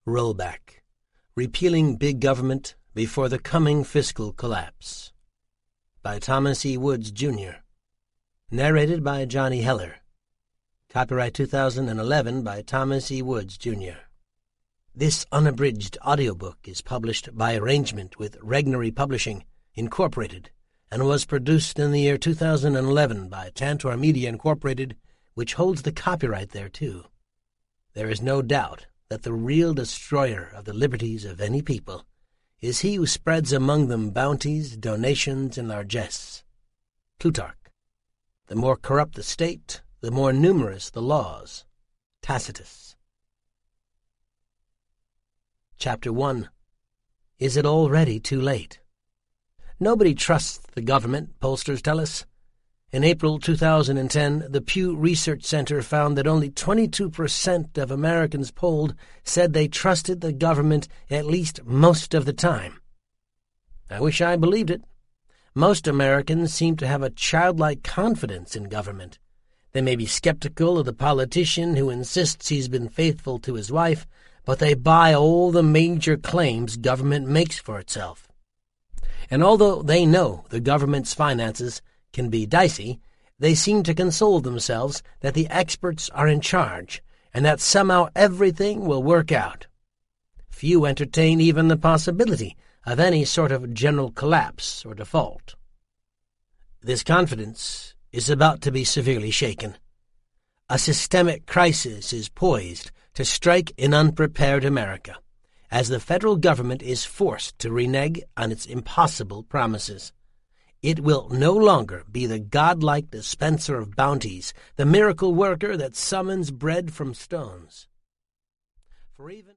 Rollback, Repealing Big Government Before the Coming Fiscal Collapse, by Thomas E. Woods, Jr. Narrated by Johnny Heller. Copyright 2011 by Thomas E. Woods, Jr. This unabridged audiobook is published by arrangement with Regnery Publishing, Incorporated, and was produced in the year 2011 by Tantor Media, Incorporated, which holds the copyright thereto. There is no doubt that the real destroyer of the liberties of any people is he who spreads among them bounties, donations, and largesse. Plutarch. The more corrupt the state, the more numerous the laws. Tacitus. Chapter 1. Is it already too late? Nobody trusts the government, pollsters tell us. In April 2010, the Pew Research Center found that only 22% of Americans polled said they trusted the government at least most of the time. I wish I believed it. Most Americans seem to have a childlike confidence in government. They may be skeptical of the politician who insists he's been faithful to his wife, but they buy all the major claims government makes for itself. And although they know the government's finances can be dicey, they seem to console themselves that the experts are in charge and that somehow everything will work out. Few entertain even the possibility of any sort of general collapse or default. This confidence is about to be severely shaken. A systemic crisis is poised to strike in unprepared America, as the federal government is forced to renege on its impossible promises. It will no longer be the godlike dispenser of bounties, the miracle worker that summons bread from stones. For even